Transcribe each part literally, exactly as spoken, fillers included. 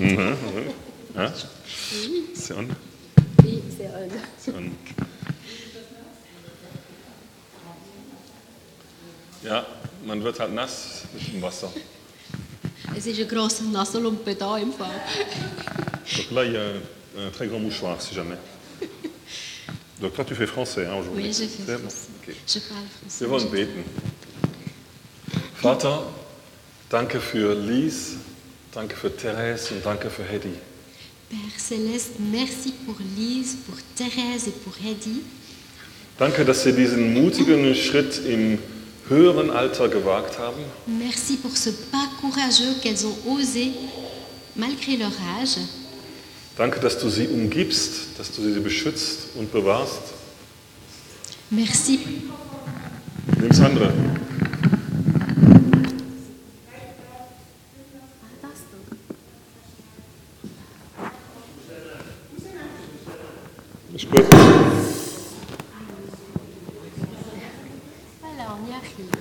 Mhm, mhm. Ja? C'est on. Oui, c'est on. C'est on. Ja, man wird halt nass mit dem Wasser. Es ist ein grosser Nasenlumpen da im Fall. Donc là, il y a un, un très grand mouchoir, si jamais. Donc toi, tu fais français hein, aujourd'hui. Oui, je fais C'est français. Bon. Okay. Je parle français. Wir wollen beten. Vater, danke für Lies, danke für Therese und danke für Hedy. Père Céleste, merci pour Lise, pour Thérèse et pour Hedy. Danke, dass sie diesen mutigen Schritt im höheren Alter gewagt haben. Merci pour ce pas courageux qu'elles ont osé malgré leur âge. Danke, dass du sie umgibst, dass du sie beschützt und bewahrst. Merci. Nimm's andere. Ist gut. Voilà, on y arrive.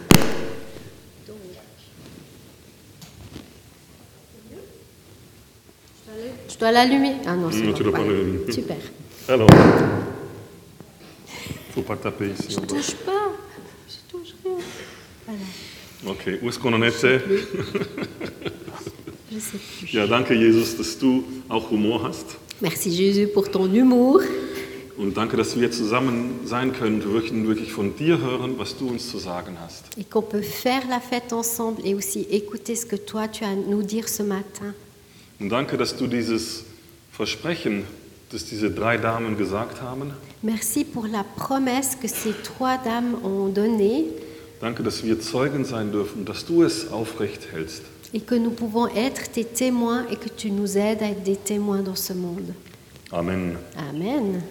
Je dois l'allumer. Ah non, c'est Non, bon. tu dois pas Voilà. l'allumer. Super. Alors, faut pas taper ici. Je en bas. touche pas. Je touche rien. Voilà. Okay, où est-ce qu'on en était? Je sais plus. Ja, danke Jesus, dass du auch Humor hast. Merci Jésus pour ton humour. Und danke, dass wir zusammen sein können und wirklich, wirklich von dir hören, was du uns zu sagen hast. Et qu'on peut faire la fête ensemble et aussi écouter ce que toi tu as à nous dire ce matin. Und danke, dass du dieses Versprechen, das diese drei Damen gesagt haben, Merci pour la promesse que ces trois dames ont donnée danke, dass wir Zeugen sein dürfen, dass du es aufrecht hältst. et que nous pouvons être tes témoins et que tu nous aides à être des témoins dans ce monde. Amen. Amen.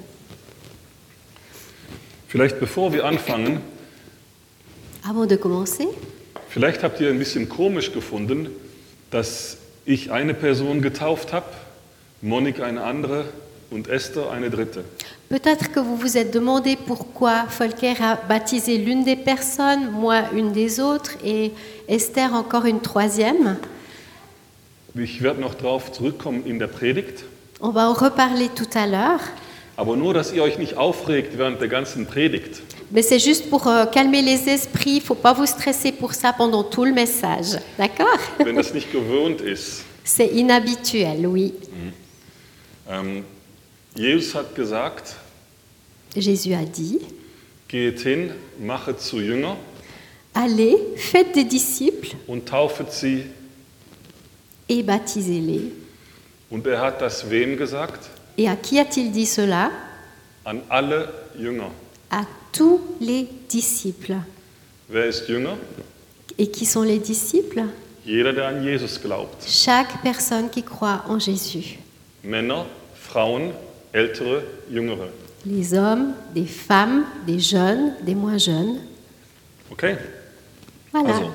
Vielleicht bevor wir anfangen, Avant de commencer, vielleicht habt ihr ein bisschen komisch gefunden, dass ich eine Person getauft habe, Monika eine andere und Esther eine dritte. peut-être que vous vous êtes demandé pourquoi Volker a baptisé l'une des personnes, moi une des autres et Esther encore une troisième. Ich werde noch darauf zurückkommen in der Predigt, On va en reparler tout à l'heure, aber nur, dass ihr euch nicht aufregt während der ganzen Predigt. mais c'est juste pour euh, calmer les esprits, il ne faut pas vous stresser pour ça pendant tout le message, d'accord? Wenn das nicht gewohnt ist. C'est inhabituel, oui. Ähm, Jesus hat gesagt, Jésus a dit, geht hin, machet zu Jünger allez, faites des disciples und taufet sie. et baptisez-les. Und er hat das wem gesagt? Et à qui a-t-il dit cela? An alle Jünger. À tous les disciples. Wer ist Jünger? Et qui sont les disciples? Jeder, der an Jesus glaubt. Chaque personne qui croit en Jésus. Männer, Frauen, ältere, jüngere. Les hommes, des femmes, des jeunes, des moins jeunes. Okay? Voilà. Also,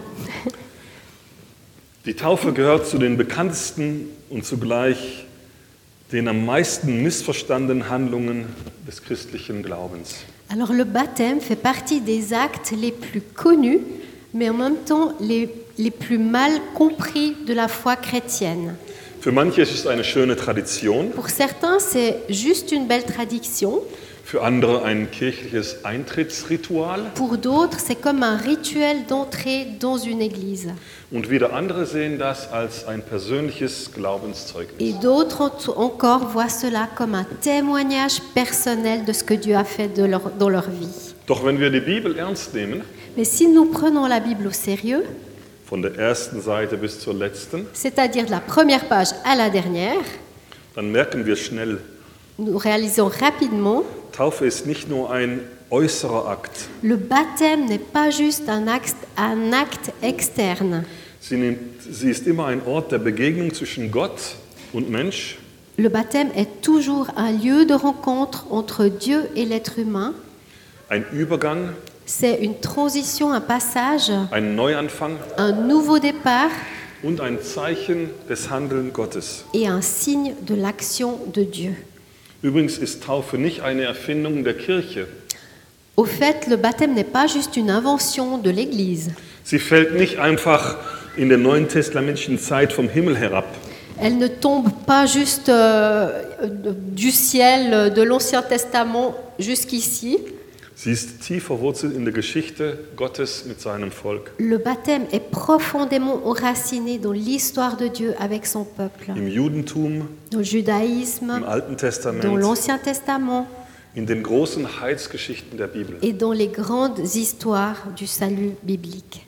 die Taufe gehört zu den bekanntesten und zugleich den am meisten missverstandenen Handlungen des christlichen Glaubens. Alors le baptême fait partie des actes les plus connus, mais en même temps les, les plus mal compris de la foi chrétienne. Für manche ist es eine schöne Tradition, Pour certains, c'est juste une belle tradition. für andere ein kirchliches Eintrittsritual Pour d'autres, c'est comme un rituel d'entrée dans une église. und wieder andere sehen das als ein persönliches Glaubenszeugnis. Et d'autres en- encore voient cela comme un témoignage personnel de ce que Dieu a fait de leur- dans leur vie. Doch wenn wir die Bibel ernst nehmen, Mais si nous prenons la Bible au sérieux, von der ersten Seite bis zur letzten, c'est-à-dire de la première page à la dernière, dann merken wir schnell, nous réalisons rapidement, Taufe ist nicht nur ein äußerer Akt. le baptême n'est pas juste un acte, un acte externe. Sie, nimmt, sie ist immer ein Ort der Begegnung zwischen Gott und Mensch. Le baptême est toujours un lieu de rencontre entre Dieu et l'être humain. Ein Übergang, C'est une transition, un passage, ein Neuanfang un nouveau départ und ein Zeichen des Handelns Gottes. et un signe de l'action de Dieu. Übrigens ist Taufe nicht eine Erfindung der Kirche. Au fait, le baptême n'est pas juste une invention de l'Église. Sie fällt nicht einfach in der neuen testamentlichen Zeit vom Himmel herab. Elle ne tombe pas juste euh, du ciel de l'Ancien Testament jusqu'ici. Sie ist tief verwurzelt in der Geschichte Gottes mit seinem Volk. Le baptême est profondément enraciné dans l'histoire de Dieu avec son peuple. Im Judentum, Dans le judaïsme, im Alten dans Testament, l'Ancien Testament in den großen Heilsgeschichten der Bibel. et dans les grandes histoires du salut biblique.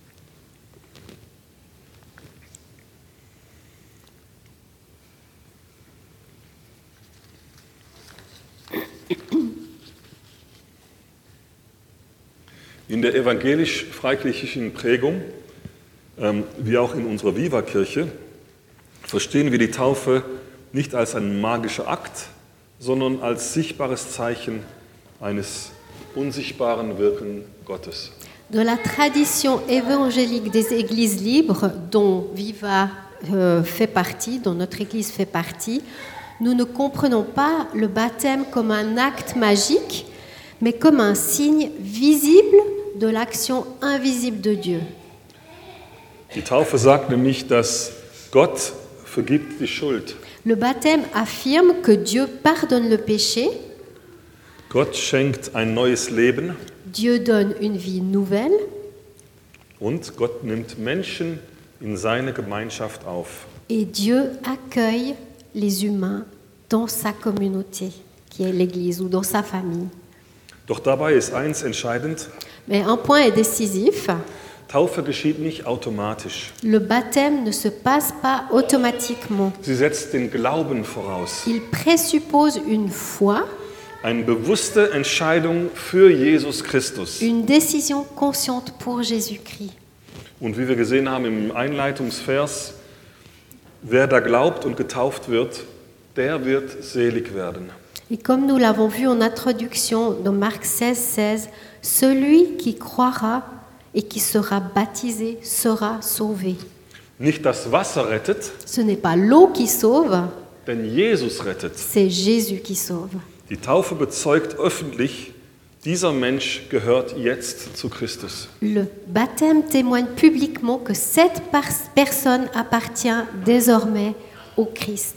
In der evangelisch-freikirchlichen Prägung, ähm, wie auch in unserer Viva-Kirche, verstehen wir die Taufe nicht als ein magischer Akt, sondern als sichtbares Zeichen eines unsichtbaren Wirken Gottes. Dans la tradition évangélique des églises libres, dont Viva euh, fait partie, dont notre église fait partie, nous ne comprenons pas le baptême comme un acte magique, mais comme un signe visible de l'action invisible de Dieu. Die Taufe sagt nämlich, dass Gott vergibt die Schuld. Le baptême affirme que Dieu pardonne le péché, Gott schenkt ein neues Leben Dieu donne une vie nouvelle und Gott nimmt Menschen in seine Gemeinschaft auf. et Dieu accueille les humains dans sa communauté, qui est l'Église, ou dans sa famille. Doch dabei ist eins entscheidend: Mais un point est décisif, Taufe geschieht nicht automatisch. le baptême ne se passe pas automatiquement. Sie setzt den Glauben voraus. Il présuppose une foi, Eine bewusste Entscheidung für Jesus Christus. une décision consciente pour Jésus-Christ. Und wie wir gesehen haben im Einleitungsvers, wer da glaubt und getauft wird, der wird selig werden. Et comme nous l'avons vu en introduction dans Marc seize, seize, celui qui croira et qui sera baptisé sera sauvé. Nicht das Wasser rettet, Ce n'est pas l'eau qui sauve, denn Jesus rettet. c'est Jésus qui sauve. Die Taufe bezeugt öffentlich, dieser Mensch gehört jetzt zu Christus. Le baptême témoigne publiquement que cette par- personne appartient désormais au Christ.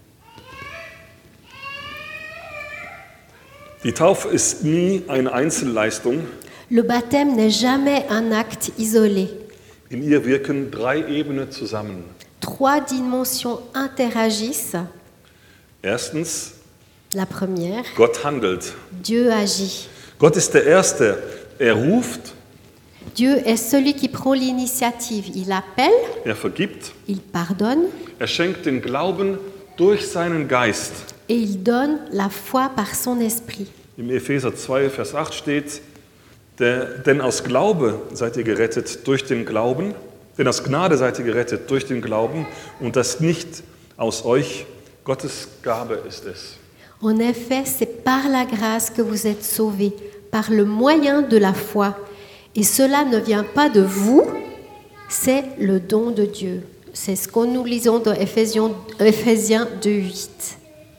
Die Taufe ist nie eine Einzelleistung. Le baptême n'est jamais un acte isolé. In ihr wirken drei Ebenen zusammen. Trois dimensions interagissent. Erstens, La première, Gott handelt. Dieu agit. Gott ist der Erste. Er ruft, Dieu est celui qui prend l'initiative. Il appelle, er vergibt, il pardonne er schenkt den Glauben durch seinen Geist. et il donne la foi par son esprit. Im Epheser zwei, Vers acht steht, der, denn aus Glaube seid ihr gerettet durch den Glauben, denn aus Gnade seid ihr gerettet durch den Glauben und das nicht aus euch, Gottes Gabe ist es. En effet, c'est par la grâce que vous êtes sauvés, par le moyen de la foi. Et cela ne vient pas de vous, c'est le don de Dieu. C'est ce que nous lisons dans Éphésiens, Éphésiens deux, huit.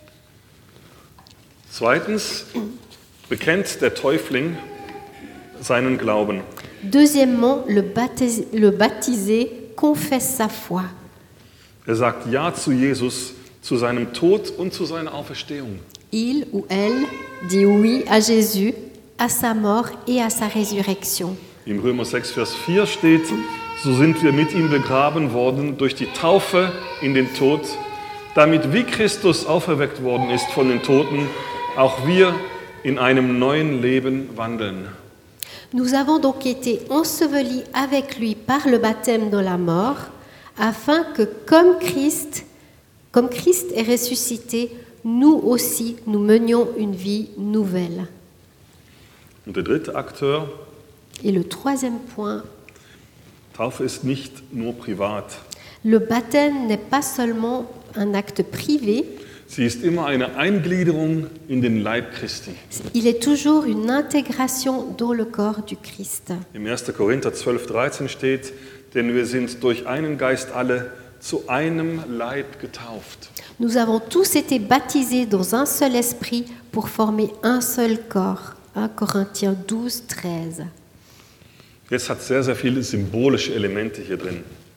Zweitens bekennt der Täufling seinen Glauben. Deuxièmement, le baptisé, le baptisé confesse sa foi. Er sagt Ja zu Jesus, zu seinem Tod und zu seiner Auferstehung. Il ou elle dit oui à Jésus, à sa mort et à sa résurrection. Im Römer sechs, Vers vier steht, so sind wir mit ihm begraben worden durch die Taufe in den Tod, damit wie Christus auferweckt worden ist von den Toten, auch wir in einem neuen Leben wandeln. Nous avons donc été ensevelis avec lui par le baptême dans la mort, afin que comme Christ, comme Christ est ressuscité, nous aussi, nous menions une vie nouvelle. Und der dritte Akteur, Et le troisième point, Taufe ist nicht nur privat. le baptême n'est pas seulement un acte privé, Sie ist immer eine Eingliederung in den Leib Christi. il est toujours une intégration dans le corps du Christ. Im erster Korinther zwölf, dreizehn steht, denn wir sind durch einen Geist alle zu einem Leib getauft. Nous avons tous été baptisés dans un seul esprit pour former un seul corps. un Corinthiens douze, treize. Jetzt hat sehr, sehr viele symbolische Elemente hier drin.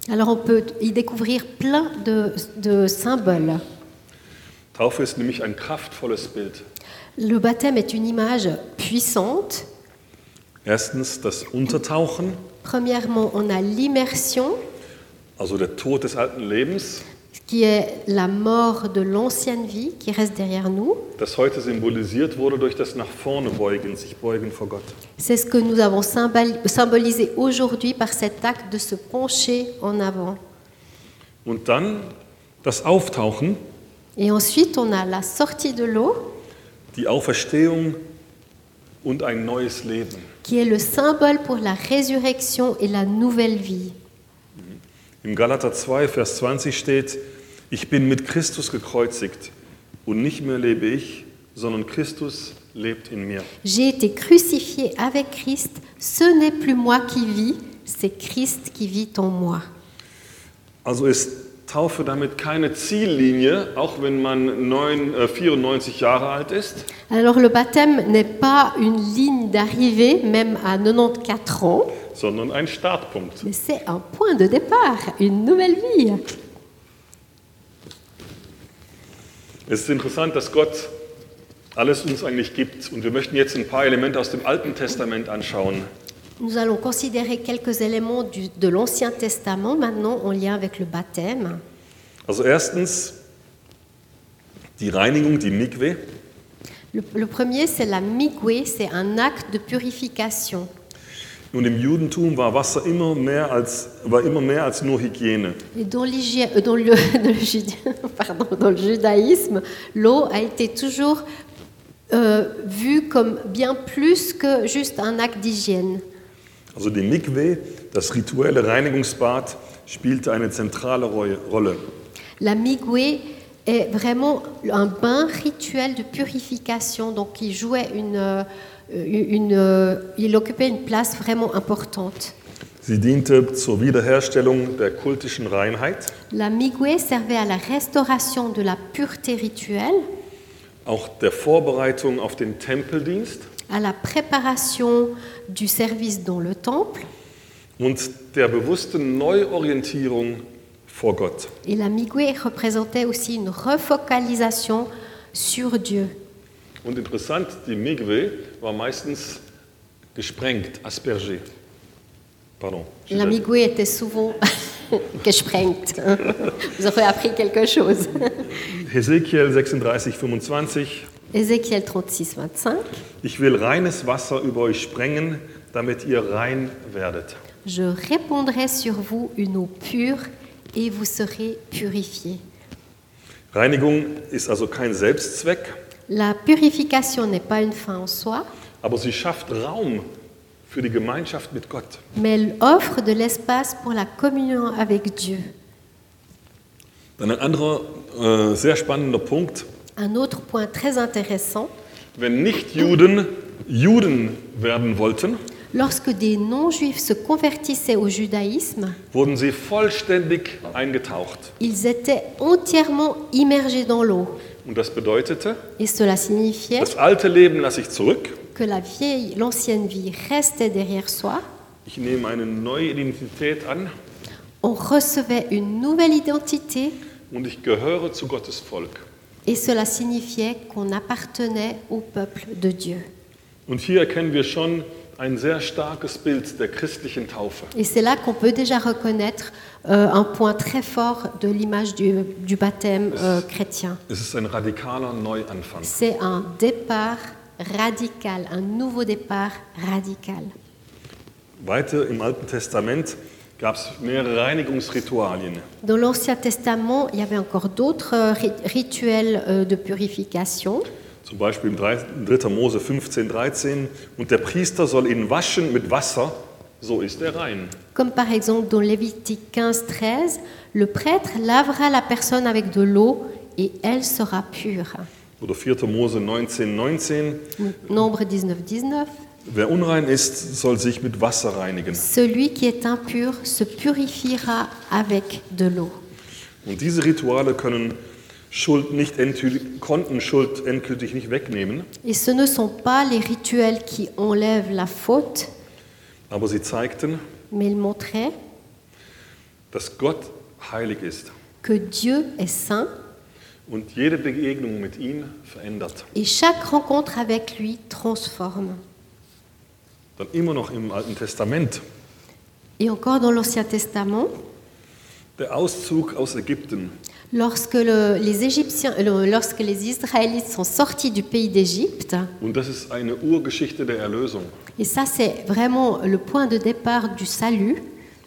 Alors on peut y découvrir plein de, de symboles. Taufe ist nämlich ein kraftvolles Bild. Le baptême est une image puissante. Erstens das Untertauchen, Premièrement, on a l'immersion, also der Tod des alten Lebens, qui est la mort de l'ancienne vie qui reste derrière nous. das heute symbolisiert wurde durch das nach vorne beugen, sich beugen vor Gott. C'est ce que nous avons symbol- symbolisé aujourd'hui par cet acte de se pencher en avant. Und dann das Auftauchen, Et ensuite, on a la sortie de l'eau, die Auferstehung und ein neues Leben. qui est le symbole pour la résurrection et la nouvelle vie. Im Galater zwei, Vers zwanzig steht, ich bin mit Christus gekreuzigt und nicht mehr lebe ich, sondern Christus lebt in mir. J'ai été crucifié avec Christ, ce n'est plus moi qui vis, c'est Christ qui vit en moi. Also ist Taufe damit keine Ziellinie, auch wenn man neun, äh, vierundneunzig Jahre alt ist, Alors le baptême n'est pas une ligne d'arrivée, même à quatre-vingt-quatorze ans, sondern ein Startpunkt. mais c'est un point de départ, une nouvelle vie. Es ist interessant, dass Gott alles uns eigentlich gibt. Und wir möchten jetzt ein paar Elemente aus dem Alten Testament anschauen. Nous allons considérer quelques éléments du- de l'Ancien Testament maintenant en lien avec le baptême. Also erstens die Reinigung, die Mikwe. Le, le premier, c'est la migwé, c'est un acte de purification. Und im Judentum war Wasser immer mehr als, war immer mehr als nur Hygiene. Et dans, l'hygiène- euh, dans le, dans le judi- pardon, dans le judaïsme, l'eau a été toujours euh, vue comme bien plus que juste un acte d'hygiène. Also die Mikwe, das rituelle Reinigungsbad, spielte eine zentrale Roi- Rolle. La migwé est vraiment un bain rituel de purification, donc il jouait une, euh, une, euh, il occupait une place vraiment importante. Sie diente zur Wiederherstellung der kultischen Reinheit, La migwé servait à la restauration de la pureté rituelle, auch der Vorbereitung auf den Tempeldienst à la préparation du service dans le temple, und der bewussten Neuorientierung vor Gott. et la migwé représentait aussi une refocalisation sur Dieu. Und interessant, die Mikwe war meistens gesprengt, aspergé. Pardon. La migwé était souvent gesprengt. Vous aurez appris quelque chose. Hesekiel sechsunddreißig, fünfundzwanzig. Ézéchiel trente-six, vingt-cinq. Ich will reines Wasser über euch sprengen, damit ihr rein werdet. Je répandrai sur vous une eau pure et vous serez purifiés. Reinigung ist also kein Selbstzweck, La purification n'est pas une fin en soi, aber sie schafft Raum für die Gemeinschaft mit Gott. mais elle offre de l'espace pour la communion avec Dieu. Dann ein anderer äh, sehr spannender Punkt, Un autre point très intéressant, wenn Nichtjuden Juden werden wollten, lorsque des non-juifs se convertissaient au judaïsme, wurden sie vollständig eingetaucht. ils étaient entièrement immergés dans l'eau. Und das bedeutete, Et cela signifiait das alte Leben lasse ich zurück, que la vieille, l'ancienne vie restait derrière soi. ich nehme eine neue Identität an On recevait une nouvelle identité und ich gehöre zu Gottes Volk. et cela signifiait qu'on appartenait au peuple de Dieu. Und hier erkennen wir schon ein sehr starkes Bild der christlichen Taufe. Et c'est là qu'on peut déjà reconnaître euh, un point très fort de l'image du, du baptême euh, chrétien. Es ist ein radikaler Neuanfang. C'est un départ radical, un nouveau départ radical. Weiter im Alten Testament gab es mehrere Reinigungsritualien. Dans l'Ancien Testament, il y avait encore d'autres euh, ri- rituels euh, de purification. Zum Beispiel im dritter Mose fünfzehn, dreizehn. Und der Priester soll ihn waschen mit Wasser, so ist er rein. Comme par exemple dans Lévitique quinze, treize, le prêtre lavera la personne avec de l'eau et elle sera pure. Oder vierter Mose neunzehn, neunzehn. Nombre dix-neuf, dix-neuf. Wer unrein ist, soll sich mit Wasser reinigen. Celui qui est impur se purifiera avec de l'eau. Und diese Rituale können Schuld nicht endgültig, konnten Schuld endgültig nicht wegnehmen, Et ce ne sont pas les rituels qui enlèvent la faute, aber sie zeigten, mais ils montraient dass Gott heilig ist que Dieu est saint und jede Begegnung mit ihm verändert. et chaque rencontre avec lui transforme. Dann immer noch im Alten Testament. Et encore dans l'Ancien Testament, Der Auszug aus Ägypten. lorsque, le- les Égyptiens, euh, lorsque les Israélites sont sortis du pays d'Égypte, Und das ist eine Urgeschichte der Erlösung. et ça c'est vraiment le point de départ du salut,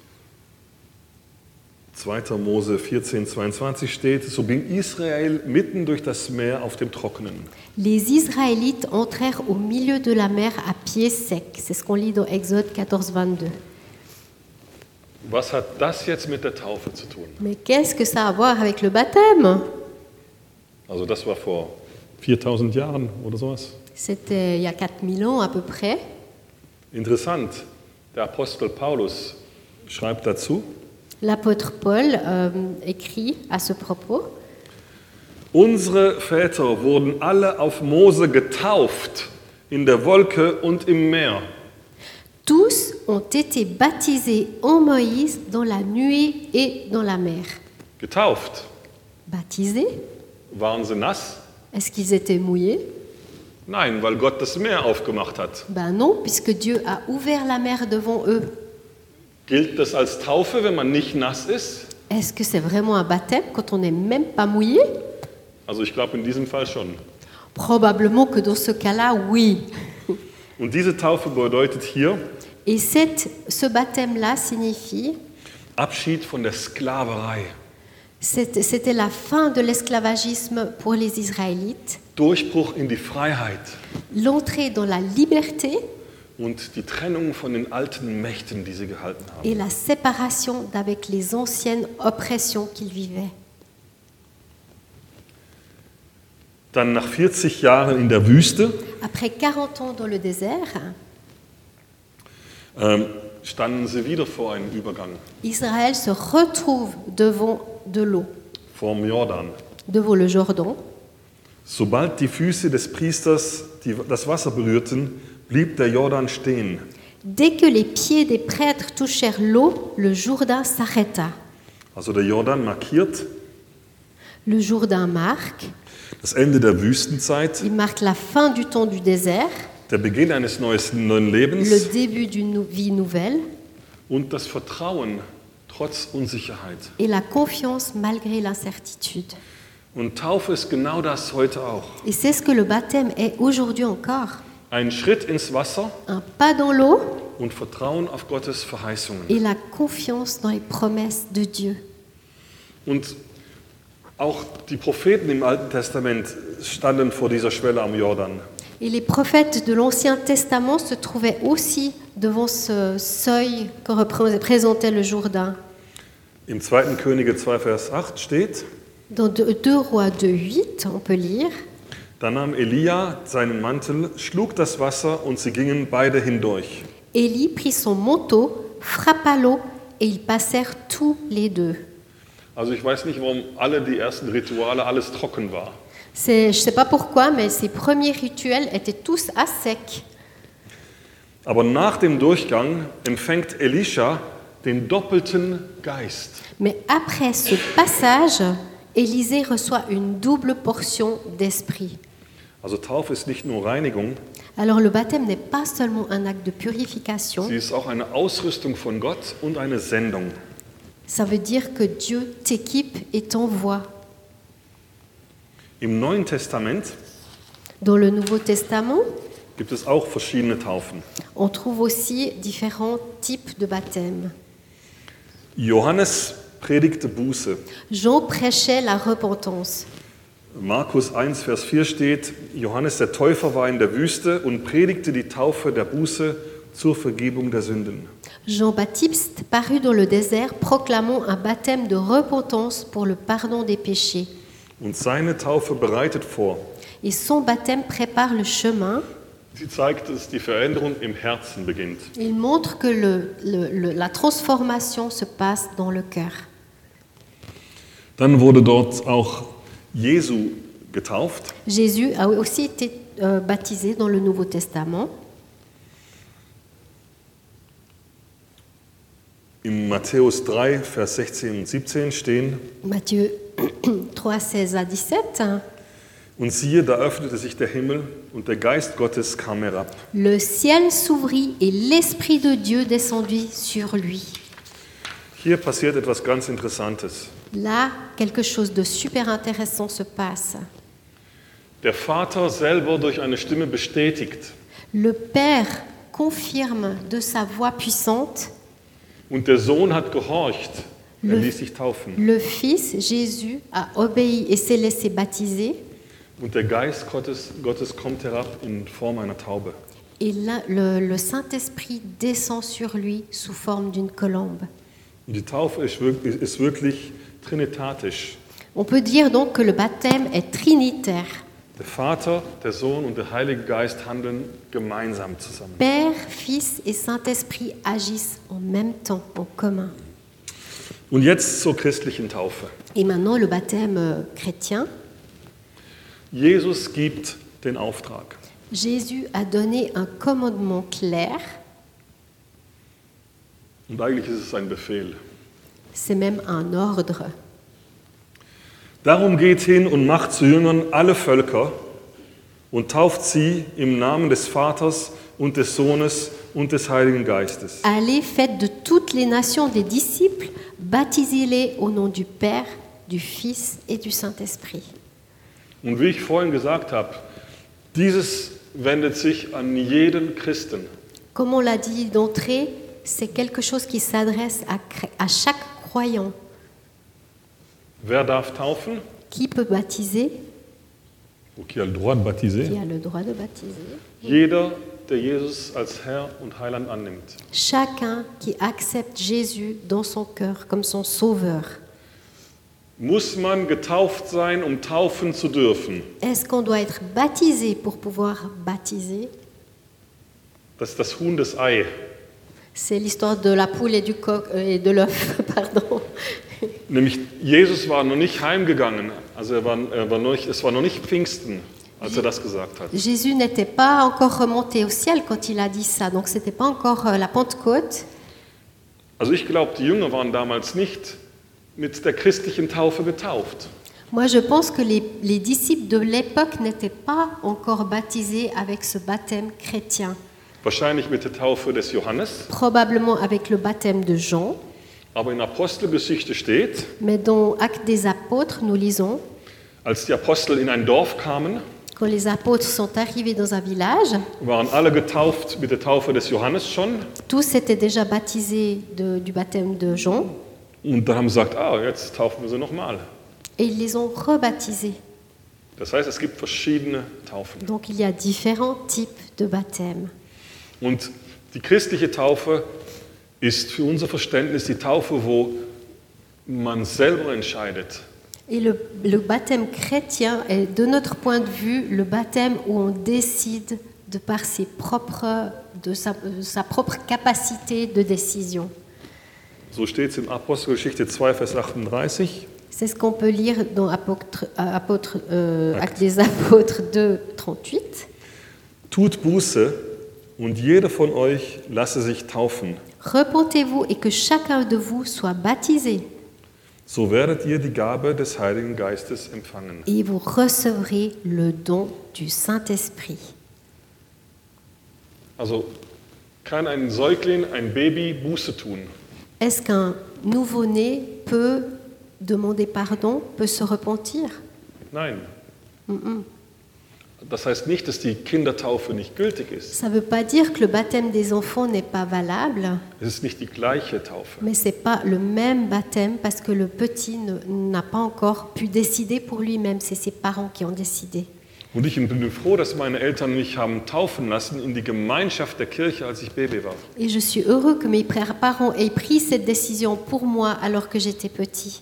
zweiter Mose vierzehn, zweiundzwanzig steht, so ging Israel mitten durch das Meer auf dem Trockenen. les Israélites entrèrent au milieu de la mer à pied sec. C'est ce qu'on lit dans Exode quatorze, vingt-deux. Was hat das jetzt mit der Taufe zu tun? Mais qu'est-ce que ça a à voir avec le baptême? Also das war vor viertausend Jahren oder sowas. C'était il y a quatre mille ans à peu près. Interessant, der Apostel Paulus schreibt dazu, L'apôtre Paul euh, écrit à ce propos: unsere Väter wurden alle auf Mose getauft, in der Wolke und im Meer. tous ont été baptisés en Moïse dans la nuée et dans la mer. Getauft. Baptisés? Waren sie nass? Est-ce qu'ils étaient mouillés? Nein, weil Gott das Meer aufgemacht hat. Ben non, puisque Dieu a ouvert la mer devant eux. Gilt das als Taufe, wenn man nicht nass ist? Est-ce que c'est vraiment un baptême quand on n'est même pas mouillé? Also ich glaube in diesem Fall schon. Probablement que dans ce cas-là, oui. Und diese Taufe bedeutet hier Et cette, ce baptême-là signifie, Abschied von der Sklaverei, c'était c'était la fin de l'esclavagisme pour les Israélites, Durchbruch in die Freiheit l'entrée dans la liberté und die Trennung von den alten Mächten, die sie gehalten haben. et la séparation d'avec les anciennes oppressions qu'ils vivaient. Dann nach vierzig Jahren in der Wüste Après quarante ans dans le désert, ähm, standen sie wieder vor einem Übergang, Israël se retrouve devant de l'eau, vor dem Jordan. devant le Jordan. Sobald die Füße des Priesters die, das Wasser berührten, blieb der Jordan stehen. Dès que les pieds des prêtres touchèrent l'eau, le Jourdain s'arrêta. Also der Jordan markiert Le Jourdain marque, das Ende der Wüstenzeit, il marque la fin du temps du désert, der Beginn eines neues, neuen le Lebens début d'une vie nouvelle und das Vertrauen trotz Unsicherheit. et la confiance malgré l'incertitude. Und Taufe ist genau das heute auch. Et c'est ce que le baptême est aujourd'hui encore. Ein Schritt ins Wasser Un pas dans l'eau und Vertrauen auf Gottes Verheißungen. et la confiance dans les promesses de Dieu. Und auch die Propheten im Alten Testament standen vor dieser Schwelle am Jordan. Et les prophètes de l'Ancien Testament se trouvaient aussi devant ce seuil que représentait le Jourdain. Im zweiten Könige zwei Vers acht steht, Dans deux Rois deux, huit, on peut lire: da nahm Elia seinen Mantel, schlug das Wasser und sie gingen beide hindurch. Élie prit son manteau, frappa l'eau et ils passèrent tous les deux. Also ich weiß nicht, warum alle die ersten Rituale alles trocken war. C'est, je ne sais pas pourquoi, mais ces premiers rituels étaient tous à sec. Aber nach dem Durchgang empfängt Elisha den doppelten Geist. Mais après ce passage, Élisée reçoit une double portion d'esprit. Also Taufe ist nicht nur Reinigung, Alors le baptême n'est pas seulement un acte de purification, sie ist auch eine Ausrüstung von Gott und eine Sendung. ça veut dire que Dieu t'équipe et t'envoie. Im Neuen Testament Dans le Nouveau Testament, gibt es auch verschiedene Taufen. on trouve aussi différents types de baptême. Johannes predigte Buße. Jean prêchait la repentance. Markus eins, Vers vier steht, Johannes der Täufer war in der Wüste und predigte die Taufe der Buße zur Vergebung der Sünden. Jean-Baptiste parut dans le désert proclamant un baptême de repentance pour le pardon des péchés. Und seine Taufe bereitet vor. Et son baptême prépare le chemin. Sie zeigt, dass die Veränderung im Herzen beginnt. Il montre que le, le, le, la transformation se passe dans le cœur. Dann wurde dort auch Jesu getauft. Jésus a aussi été euh, baptisé dans le Nouveau Testament. Im Matthäus drei, Vers sechzehn und siebzehn stehen. Matthieu trois, seize à dix-sept. Und siehe, da öffnete sich der Himmel und der Geist Gottes kam herab. Le ciel s'ouvrit et l'Esprit de Dieu descendit sur lui. Hier passiert etwas ganz Interessantes. Là, quelque chose de super intéressant se passe. Der Vater selber durch eine Stimme bestätigt. Le Père confirme de sa voix puissante. Und der Sohn hat gehorcht. Er Le, ließ sich taufen. le Fils, Jésus, a obéi et s'est laissé baptiser. Und der Geist Gottes, Gottes kommt herab in Form einer Taube. Et là, le, le Saint-Esprit descend sur lui sous forme d'une colombe. Und die Taufe ist wirklich, ist wirklich trinitatisch. On peut dire donc que le baptême est trinitaire. Der Vater, der Sohn und der Heilige Geist handeln gemeinsam zusammen. Père, Fils et Saint-Esprit agissent en même temps, en commun. Und jetzt zur christlichen Taufe. Et maintenant, le baptême euh, chrétien. Jesus gibt den Auftrag. Jésus a donné un commandement clair. Und eigentlich ist es ein Befehl. C'est même un ordre. Darum geht hin und macht zu Jüngern alle Völker und tauft sie im Namen des Vaters und des Sohnes und des Heiligen Geistes. Allez, faites de toutes les nations des disciples, baptisez-les au nom du Père, du Fils et du Saint-Esprit. Und wie ich vorhin gesagt habe, dieses wendet sich an jeden Christen. Comme on l'a dit d'entrée, c'est quelque chose qui s'adresse à, à chaque croyant. Wer darf taufen? Qui peut baptiser? Ou qui a le droit de baptiser? Qui a le droit de baptiser? Jeder, der Jesus als Herr und Heiland annimmt. Chacun qui accepte Jésus dans son cœur comme son sauveur. Muss man getauft sein, um taufen zu dürfen? Est-ce qu'on doit être baptisé pour pouvoir baptiser? Das ist das Huhn des Ei. C'est l'histoire de la poule et du coq euh, et de l'œuf, pardon. Nämlich Jesus war noch nicht heimgegangen, also er war, er war noch nicht, es war noch nicht Pfingsten, als er das gesagt hat. Jésus n'était pas encore remonté au ciel quand il a dit ça, donc c'était pas encore euh, la Pentecôte. Also ich glaube, die Jünger waren damals nicht mit der christlichen Taufe getauft. Moi, je pense que les, les disciples de l'époque n'étaient pas encore baptisés avec ce baptême chrétien. Wahrscheinlich mit der Taufe des Johannes, Probablement avec le baptême de Jean. aber in Apostelgeschichte steht, Mais dans Actes des Apôtres, nous lisons, als die Apostel in ein Dorf kamen, quand les apôtres sont arrivés dans un village, waren alle getauft mit der Taufe des Johannes schon. tous étaient déjà baptisés de- du baptême de Jean, Und dann haben sie gesagt, ah, jetzt taufen wir sie nochmal. et ils les ont rebaptisés. Das heißt, es gibt verschiedene Taufen. Donc il y a différents types de baptême. Und die christliche Taufe ist für unser Verständnis die Taufe, wo man selber entscheidet. Et le, le baptême chrétien est, de notre point de vue, le baptême où on décide de par ses propres, de sa, de sa propre capacité de décision. So steht es in Apostelgeschichte zwei, Vers achtunddreißig. C'est ce qu'on peut lire dans Apôtre, Apôtre, euh, Actes des Apôtres deux, trente-huit. Tut Buße und jeder von euch lasse sich taufen. Repentez-vous et que chacun de vous soit baptisé, So werdet ihr die Gabe des Heiligen Geistes empfangen. et vous recevrez le don du Saint-Esprit. Also kann ein Säugling, ein Baby Buße tun? Est-ce qu'un nouveau-né peut demander pardon, peut se repentir? Nein. Das heißt nicht, dass die Kindertaufe nicht gültig ist. Ça ne veut pas dire que le baptême des enfants n'est pas valable, Es ist nicht die gleiche Taufe. mais ce n'est pas le même baptême parce que le petit ne- n'a pas encore pu décider pour lui-même, c'est ses parents qui ont décidé. Und ich bin froh, dass meine Eltern mich haben taufen lassen in die Gemeinschaft der Kirche, als ich Baby war. Et je suis heureux que mes frères parents aient pris cette décision pour moi alors que j'étais petit.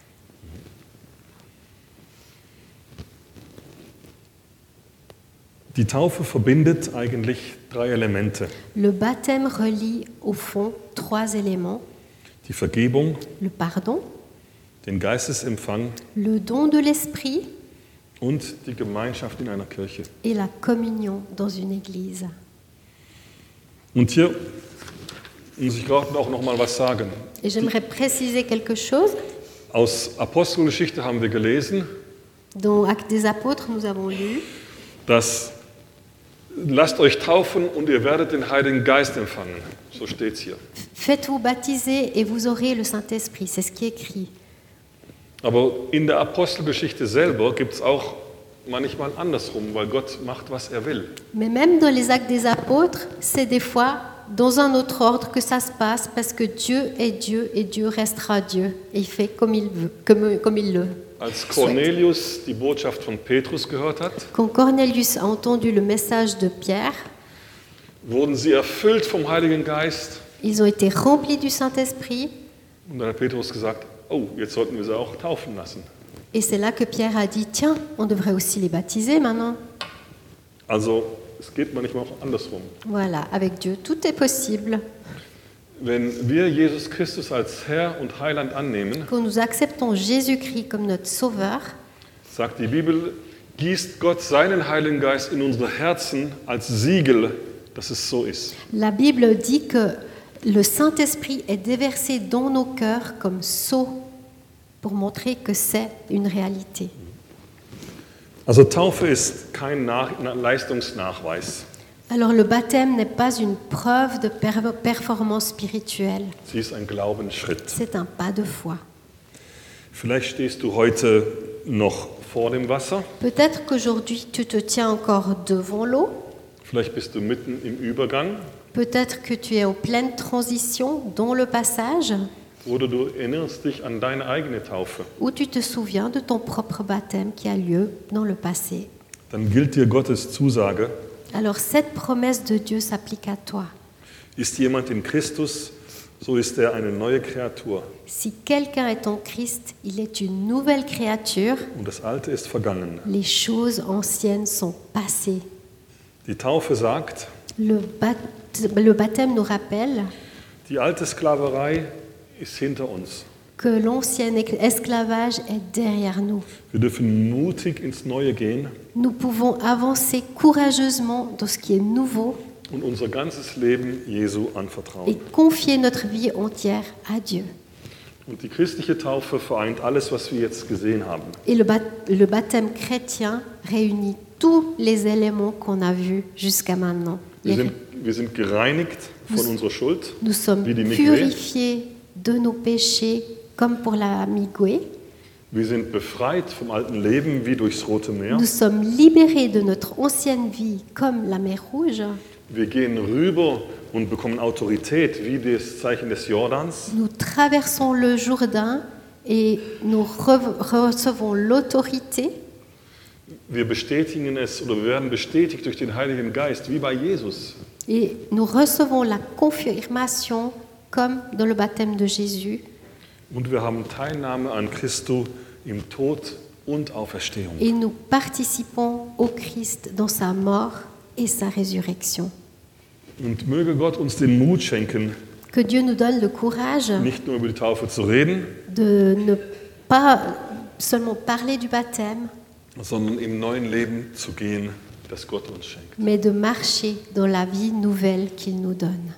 Die Taufe verbindet eigentlich drei Elemente. Le baptême relie au fond trois éléments, Die Vergebung, le pardon, den Geistesempfang le don de l'esprit und die Gemeinschaft in einer Kirche. et la communion dans une église. Und hier Und ich wollte auch noch mal was sagen. Et j'aimerais préciser quelque chose. Aus Apostelgeschichte haben wir gelesen, Dans Actes des Apôtres, nous avons lu dass lasst euch taufen und ihr werdet den Heiligen Geist empfangen. So steht es hier. Faites-vous baptiser et vous aurez le Saint-Esprit. C'est ce qui est écrit. Aber in der Apostelgeschichte selber gibt es auch manchmal andersrum, weil Gott macht, was er will. Mais même dans les Actes des Apôtres, c'est des fois dans un autre ordre que ça se passe parce que Dieu est Dieu et Dieu restera Dieu. Et il fait comme il veut, comme, comme il le Als souhaite. Cornelius die Botschaft von Petrus gehört hat, Quand Cornelius a entendu le message de Pierre, wurden sie erfüllt vom Heiligen Geist. ils ont été remplis du Saint-Esprit. Und dann hat Petrus gesagt, oh, jetzt sollten wir sie auch taufen lassen. Et c'est là que Pierre a dit, tiens, on devrait aussi les baptiser maintenant. Also es geht manchmal auch andersrum. Voilà, avec Dieu, tout est possible. Wenn wir Jesus Christus als Herr und Heiland annehmen, Quand nous acceptons Jésus-Christ comme notre Sauveur, sagt die Bibel, gießt Gott seinen Heiligen Geist in unsere Herzen als Siegel, dass es so ist. la Bible dit que le Saint-Esprit est déversé dans nos cœurs comme sceau pour montrer que c'est une réalité. Also Taufe ist kein Nach Leistungsnachweis. Alors le baptême n'est pas une preuve de per- performance spirituelle, Sie ist ein Glaubensschritt. c'est un pas de foi. Vielleicht stehst du heute noch vor dem Wasser, Peut-être qu'aujourd'hui tu te tiens encore devant l'eau, vielleicht bist du mitten im Übergang peut-être que tu es en pleine transition dans le passage, oder du erinnerst dich an deine eigene Taufe. ou tu te souviens de ton propre baptême qui a lieu dans le passé. Dann gilt dir Gottes Zusage, Alors cette promesse de Dieu s'applique à toi. ist jemand in Christus, so ist er eine neue Kreatur Si quelqu'un est en Christ, il est une nouvelle créature. und das Alte ist vergangen. Les choses anciennes sont passées. Die Taufe sagt, Le, bat- le baptême nous rappelle die alte Sklaverei ist hinter uns. que l'ancien esclavage est derrière nous. Wir dürfen mutig ins Neue gehen Nous pouvons avancer courageusement dans ce qui est nouveau und unser ganzes Leben Jesu et anvertrauen. confier notre vie entière à Dieu. Und die christliche Taufe vereint alles, was wir jetzt gesehen haben. Et le, bat- le baptême chrétien réunit tous les éléments qu'on a vus jusqu'à maintenant. Wir Les- sind, wir sind gereinigt von unserer Schuld, Nous sommes wie die Migwé. purifiés de nos péchés comme pour la Migwé. Wir sind befreit vom alten Leben wie durchs Rote Meer. Nous sommes libérés de notre ancienne vie comme la mer Rouge. Wir gehen rüber und bekommen Autorität wie das Zeichen des Jordans. Nous traversons le Jourdain et nous re- recevons l'autorité. Wir bestätigen es oder wir werden bestätigt durch den Heiligen Geist, wie bei Jesus. Et nous recevons la confirmation comme dans le baptême de Jésus. Und wir haben Teilnahme an Christus im Tod und Auferstehung. Et nous participons au Christ dans sa mort et sa résurrection. Und möge Gott uns den Mut schenken, Que Dieu nous donne le courage nicht nur über die Taufe zu reden, de ne pas seulement parler du baptême, sondern im neuen Leben zu gehen, das Gott uns schenkt. mais de marcher dans la vie nouvelle qu'il nous donne.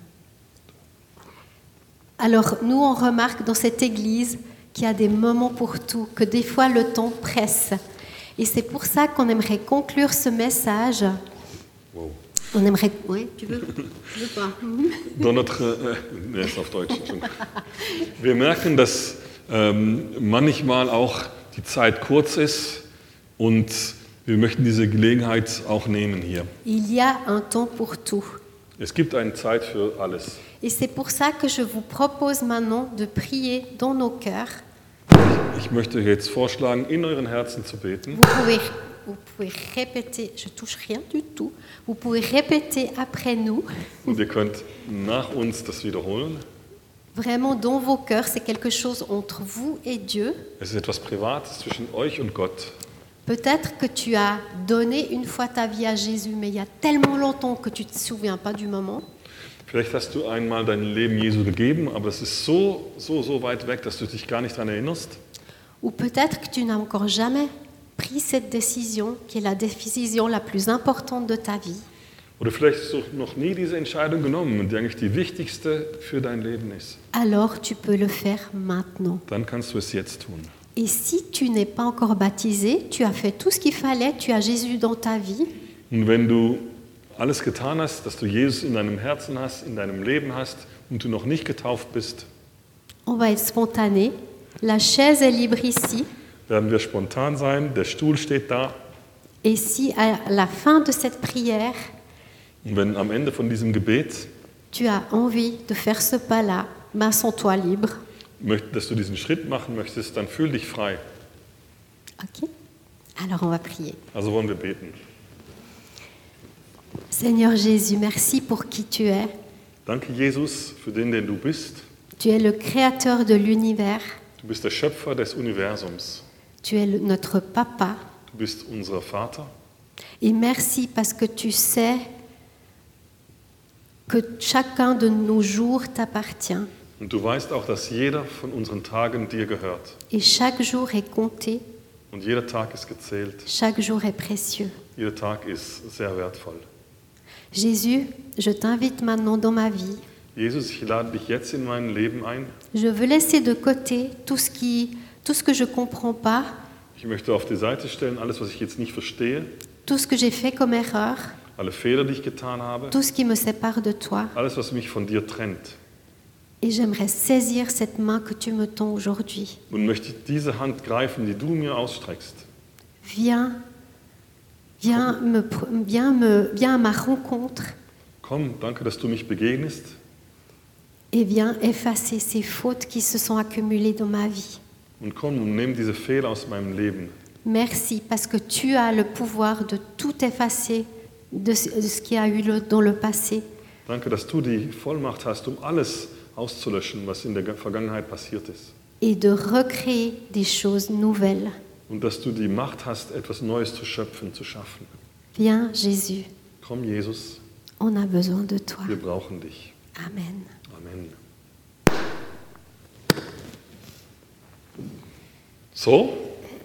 Alors, nous, on remarque dans cette Église qu'il y a des moments pour tout, que des fois le temps presse. Et c'est pour ça qu'on aimerait conclure ce message. Wow. On aimerait... Oui, tu veux, tu veux pas. Dans notre, äh, nee, ist auf Deutsch. Entschuldigung. Wir merken, dass ähm, manchmal auch die Zeit kurz ist und wir möchten diese Gelegenheit auch nehmen hier. Il y a un temps pour tout. Es gibt eine Zeit für alles. Et c'est pour ça que je vous propose maintenant de prier dans nos cœurs. Ich möchte jetzt vorschlagen, in euren Herzen zu beten. Vous pouvez, vous pouvez répéter, je touche rien du tout, vous pouvez répéter après nous, Und ihr könnt nach uns das wiederholen. vraiment dans vos cœurs, c'est quelque chose entre vous et Dieu. Es ist etwas Privates zwischen euch und Gott. Peut-être que tu as donné une fois ta vie à Jésus, mais il y a tellement longtemps que tu ne te souviens pas du moment. Vielleicht hast du einmal dein Leben Jesu gegeben, aber es ist so, so, so weit weg, dass du dich gar nicht daran erinnerst. Ou peut-être que tu n'as encore jamais pris cette décision, qui est la décision la plus importante de ta vie. Oder vielleicht hast du noch nie diese Entscheidung genommen, die eigentlich die wichtigste für dein Leben ist. Alors tu peux le faire maintenant. Dann kannst du es jetzt tun. Et si tu n'es pas encore baptisé, tu as fait tout ce qu'il fallait, tu as Jésus dans ta vie. Und wenn du alles getan hast, dass du Jesus in deinem Herzen hast, in deinem Leben hast und du noch nicht getauft bist, On va être spontané. La chaise est libre ici. werden wir spontan sein. Der Stuhl steht da. Et si à la fin de cette prière, Und wenn am Ende von diesem Gebet, tu as envie de faire ce pas-là, ben sens-toi libre. möcht- dass du diesen Schritt machen möchtest, dann fühl dich frei. Ok? Alors on va prier. Also wollen wir beten. Seigneur Jésus, merci pour qui tu es. Danke, Jesus, für den, den du bist. Tu es le créateur de l'univers. Du bist der Schöpfer des Universums. Tu es le- notre papa. Du bist unser Vater. Et merci parce que tu sais que chacun de nos jours t'appartient. Und du weißt auch, dass jeder von unseren Tagen dir gehört. Et chaque jour est compté, Und jeder Tag ist gezählt. chaque jour est précieux. Jeder Tag ist sehr wertvoll. Jésus, je t'invite maintenant dans ma vie. Jesus, ich lade dich jetzt in mein Leben ein. Je veux laisser de côté tout ce, qui, tout ce que je ne comprends pas, Ich möchte auf die Seite stellen, alles, was ich jetzt nicht verstehe, tout ce que j'ai fait comme erreur, alle Fehler, die ich getan habe, tout ce qui me sépare de toi. alles, was mich von dir trennt. Et j'aimerais saisir cette main que tu me tends aujourd'hui. Und möchte diese Hand greifen, die du mir ausstreckst. Viens, viens, me, pr- viens, me, viens à ma rencontre Komm, danke, dass du mich begegnest et viens effacer ces fautes qui se sont accumulées dans ma vie. und komm und nimm diese Fehler aus meinem Leben. Merci parce que tu as le pouvoir de tout effacer de ce, de ce qui a eu le- dans le passé. Danke, dass du die Vollmacht hast, um alles auszulöschen, was in der Vergangenheit passiert ist. Et de recréer des choses nouvelles. Und dass du die Macht hast, etwas Neues zu schöpfen, zu schaffen. Viens, Jésus, Komm, Jesus, on a besoin de toi. wir brauchen dich. Amen. Amen. So,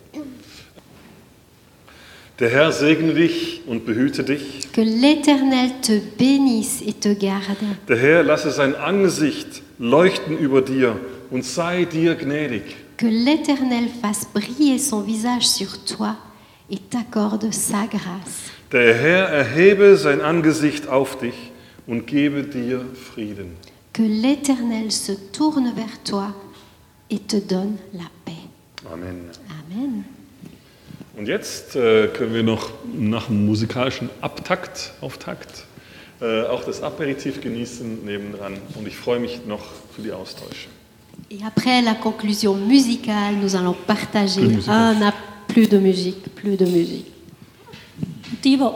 der Herr segne dich und behüte dich. Que l'Éternel te bénisse et te garde. Der Herr lasse sein Angesicht leuchten über dir und sei dir gnädig. Que l'Éternel fasse briller son visage sur toi et t'accorde sa grâce. Der Herr erhebe sein Angesicht auf dich und gebe dir Frieden. Que l'Éternel se tourne vers toi et te donne la paix. Amen. Amen. Und jetzt äh, können wir noch nach dem musikalischen Abtakt, Auftakt, äh, auch das Aperitif genießen nebendran. Und ich freue mich noch für die Austausche. Et après la conclusion musicale, nous allons partager. Plus musical. Ah, on n'a plus de musique, plus de musique. Die, die